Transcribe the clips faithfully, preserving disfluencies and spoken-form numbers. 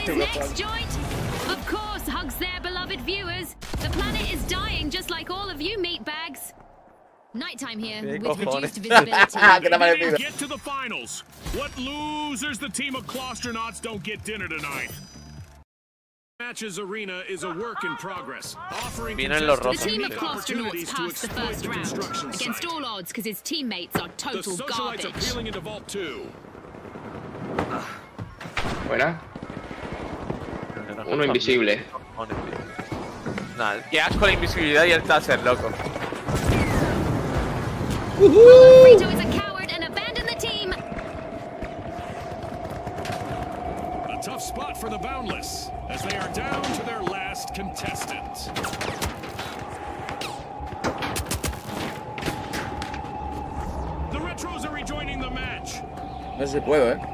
his next joint? Of course, hugs their beloved viewers. The planet is dying just like all of you meatbags. Nighttime here with reduced visibility. Get to the finals. What losers the team of Claustronauts don't get dinner tonight. Matches Arena is a work in progress, offering the team of Claustronauts passed the first round against all odds because his teammates are total the garbage. Are peeling into Vault two. Buena. Uno invisible. Nada, quedas con la invisibilidad y él te va a hacer loco. Frito is a coward and abandoned the team. A tough spot for the Boundless as they are down to their last contestant. The Retros are rejoining the match. No sé si puedo, eh.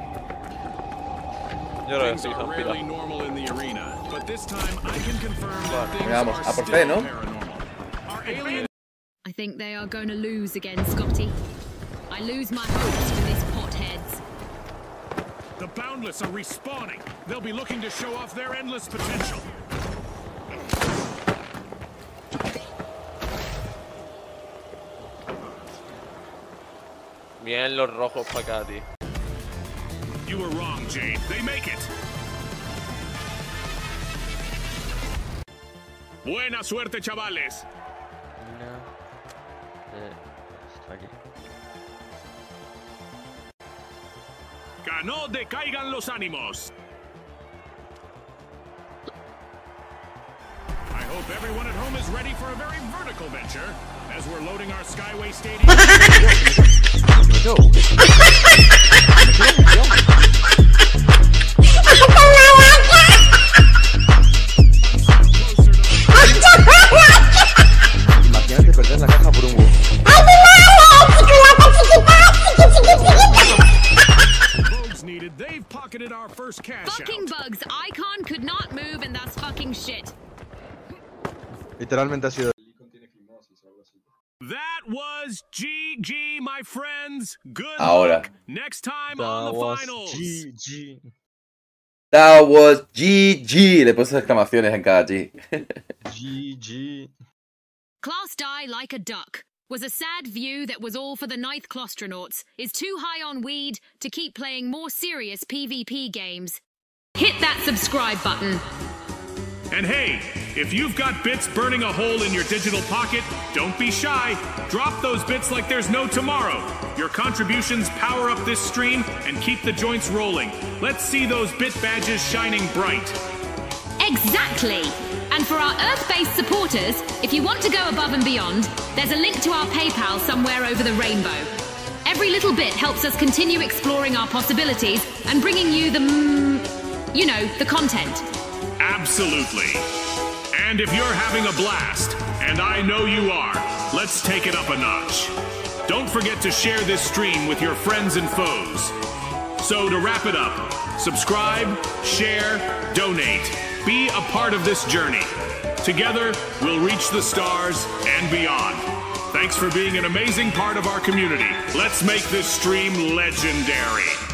Yo lo Things are rarely normal in the arena, but this time I can confirm that things Vamos, are a por still fe, ¿no? paranormal. Our alien I think they are going to lose again, Scotty. I lose my hopes for these potheads. The Boundless are respawning. They'll be looking to show off their endless potential. Bien los rojos para acá, tío. You were wrong, Jade. They make it. Buena suerte, chavales. Que no decaigan los ánimos. I hope everyone at home is ready for a very vertical venture as we're loading our Skyway Stadium. Imagínate perder la caja por un huevo. They've pocketed our first cash Fucking out. bugs. Icon could not move and that's fucking shit. Literalmente ha sido. That was G G, my friends. Good Ahora. luck next time on the finals. G G. That was G G. Le puse exclamaciones en cada G. G G. Class die like a duck was a sad view that was all for the ninth Claustronauts, is too high on weed to keep playing more serious PvP games. Hit that subscribe button. And hey, if you've got bits burning a hole in your digital pocket, don't be shy. Drop those bits like there's no tomorrow. Your contributions power up this stream and keep the joints rolling. Let's see those bit badges shining bright. Exactly. And for our Earth-based supporters, if you want to go above and beyond, there's a link to our PayPal somewhere over the rainbow. Every little bit helps us continue exploring our possibilities and bringing you the, mm, you know, the content. Absolutely. And if you're having a blast, and I know you are, let's take it up a notch. Don't forget to share this stream with your friends and foes. So to wrap it up, subscribe, share, donate. Be a part of this journey. Together, we'll reach the stars and beyond. Thanks for being an amazing part of our community. Let's make this stream legendary.